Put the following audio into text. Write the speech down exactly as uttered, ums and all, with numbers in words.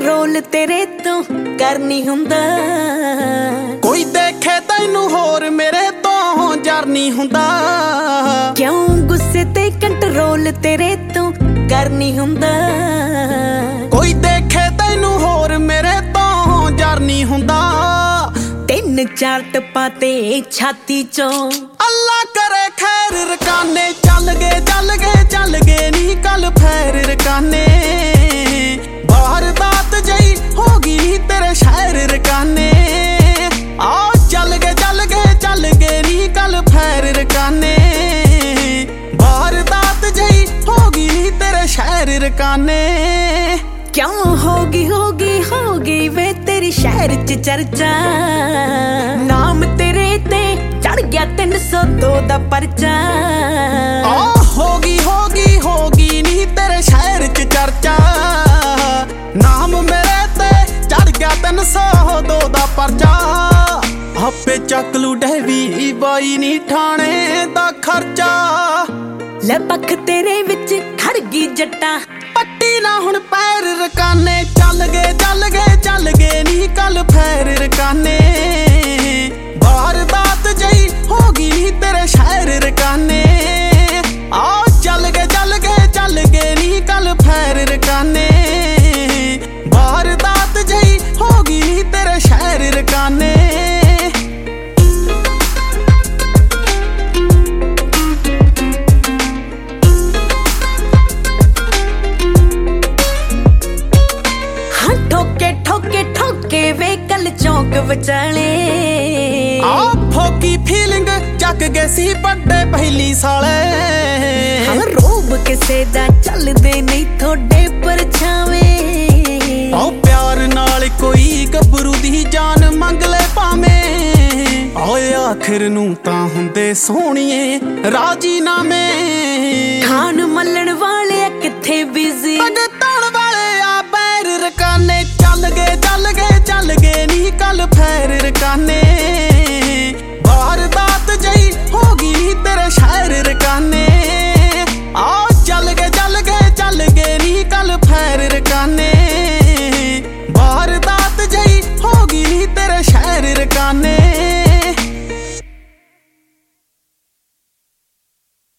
Control तेरे तो कर नहीं हुंदा। कोई देखे तैनू होर मेरे तो जार नहीं हुंदा। क्यों गुस्से ते कंट्रोल तेरे तो कर नहीं हुंदा। कोई देखे तैनू होर मेरे तो जार नहीं हुंदा। तीन चार टप्पा ते छाती चो अल्लाह करे खैर रकाने चल गए चल गए चल गए नी कल फैर रकाने। वारदात जई होगी तेरे शहर रकाने। आ चल गए चल गए चल गए नी कल फैर रकाने। वारदात जई होगी तेरे शहर रकाने। क्यों होगी होगी होगी वे तेरी शहर च चर्चा। नाम तेरे ते चढ़ गया तीन सौ दो दा परचा। आ होगी होगी होगी नी तेरे शहर च चर्चा। नाम मेरे ते चढ़ गया तीन सौ दो दा परचा। आपे चक लू डैवी बाई नी ठाणे दा खर्चा। ले पख तेरे विच खड़ गई जट्टा पट्टी ना हुण पैर रकाने। चल गए चल गए चल गए नी कल फैर रकाने। वारदात जई होगी तेरे शहर रकाने। आ चल गए चल गए चल गए नी कल फैर रकाने। वारदात जई होगी तेरे शहर रकाने। ठोके ठोके ठोके वे कल चौक विचाले। आ फोकी फीलिंग जग गए सी बड़े पहली साले। हाँ रोब किसे दा चल दे नहीं थोड़े परछावे। आओ प्यार नाल कोई गबरू दी जान मंग ले पावे। ओए आखिर नू तां हुंदे सोहणीए राजीनामे। खान मल्लण वाले किथे बिजी भगतण वाले आ पैर रकाने। चल गए चल गए चल गए नी कल फैर रकाने।